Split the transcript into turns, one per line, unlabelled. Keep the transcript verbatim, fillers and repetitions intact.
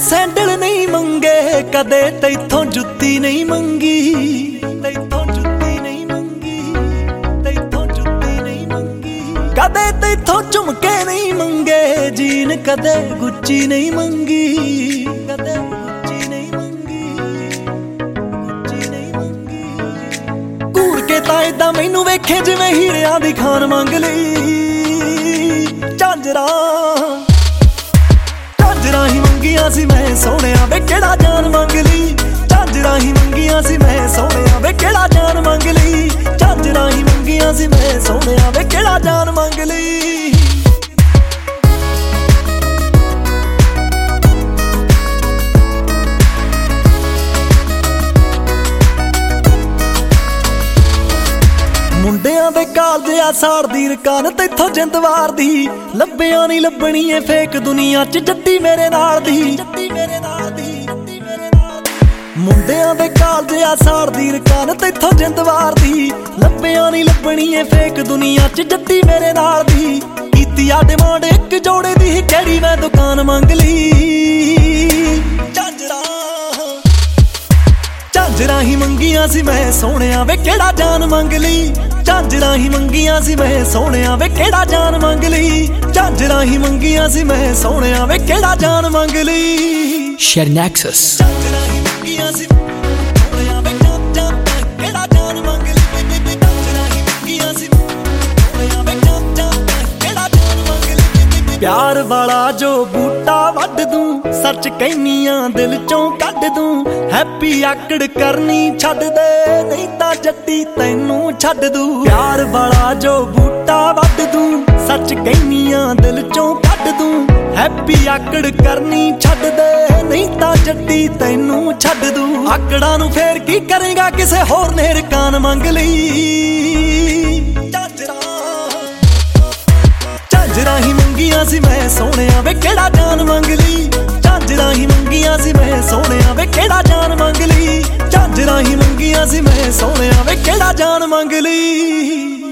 Sandal नहीं मंगे, कदे तैथों जुत्ती नहीं मंगी, तैथों जुत्ती नहीं मंगी, तैथों जुत्ती नहीं मंगी। कदे तैथों झुमके नहीं मंगे, जीन कदे गुच्ची नहीं मंगी, कदे गुच्ची नहीं मंगी, गुच्ची नहीं मंगी। घूर के तां इदां मैनू वेखे जिवें हीरियां दी खान मंग लई। झांजरा झांजरा ही मंगिया सी मैं सोहणिया वे केड़ा जान मंग लई। झांजरा ही मंगिया सी मैं सोहणिया वे केड़ा जान मंग लई। झांजरा ही मंगिया सी मैं सोहणिया वे केड़ा जान मंग लई। मुंडियां दे कालजे आ साड़दी रकान तैथों जिंद वारदी। लब्बियां नहीं लब्बनी ए फेक दुनिया च जट्टी मेरे नाल दी, जट्टी मेरे नाल दी, जट्टी मेरे नाल दी। मुंडियां दे कालजे आ साड़दी रकान तैथों जिंद वारदी। लब्बियां नहीं लब्बनी ए फेक दुनिया च जट्टी मेरे नाल दी। कीती आ डिमांड इक जोड़े दी केड़ी मैं दुकान मंग लई। झांजरा झांजरा ही मंगिया सी मैं सोहणिया वे केड़ा जान मंग लई। झांजरा ही मंगिया सी मैं सोहणिया वे केड़ा जान मंग लई। झांजरा ही मंगिया सी मैं सोहणिया वे केड़ा जान मंग लई।
Share Nexus।
झांजरा ही मंगिया सी सोहणिया वे केड़ा जान मंग लई। झांजरा ही मंगिया सी सोहणिया वे केड़ा जान मंग लई। प्यार वाला जो बूटा वड दूं, सच कहनिया दिल चों कढ दूं। हैप्पी आकड़ करनी छड्ड दे, नहीं तां जट्टी तैनू छड्ड दूं। प्यार वाला जो बूटा वड दूं, सच कहनिया दिल चों कढ दूं। हैप्पी आकड़ करनी छड्ड दे, नहीं तां जट्टी तैनू छड्ड दूं। आकड़ां नूं फेर की करेगा, किसे होर ने रकान मंग लई। झांजरा ही मंगिया सी मैं सोहणिया वे केड़ा जान मंग लई। झांजरा ही मंगिया सी मैं सोहणिया वे केड़ा जान मंग लई। झांजरा ही मंगिया सी मैं सोहणिया वे केड़ा जान मंग लई।